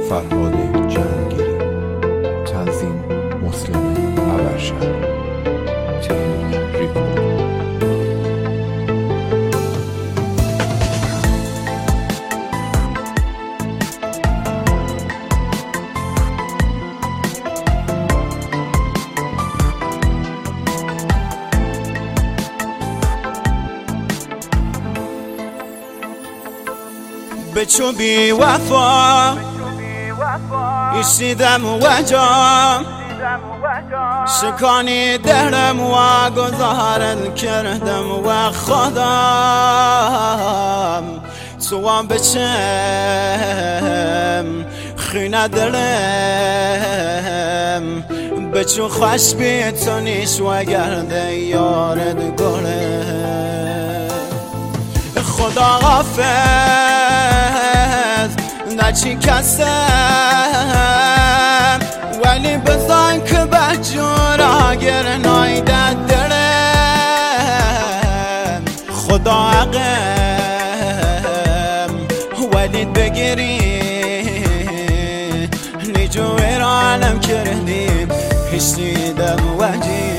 فرهاد جهانگیری، تنظیم مسلم ابرشهر، تیم ریکورد. بچو بی وفا ایستیدم و جام شکانی دهرم و گذارت کردم و خودم تو بچم خینا دلم بچو خوش بی تو نیست و گرده یارد گله خدا غافظ نچی کسم ولی بزن که بجور آگر نایدد دلم خدا عقم ولید بگیری نیجو ایرانم کردیم حسیدم وجی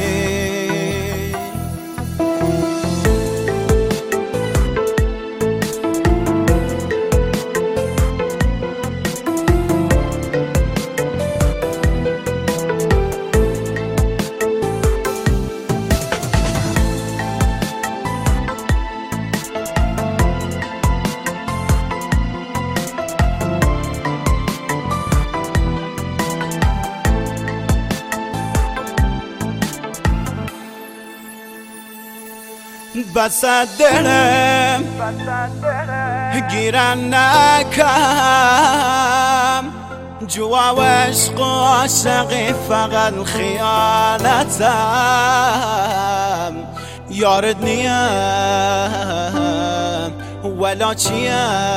بسد دلم گیرن نکم جوا و عشق و عاشقی فقط خیانتم یارد نیم ولا چیم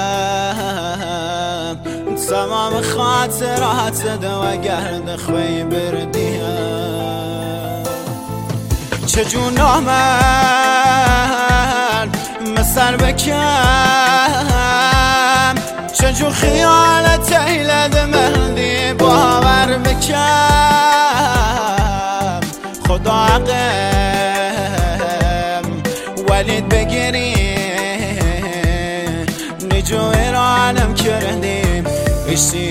تمام خاطرات دو گرد خوی بردیم چجون آمد مسر بکم چجون خیالت ایلد مهدی باور بکم خدا عقم ولید بگیری نیجو ایرانم کردیم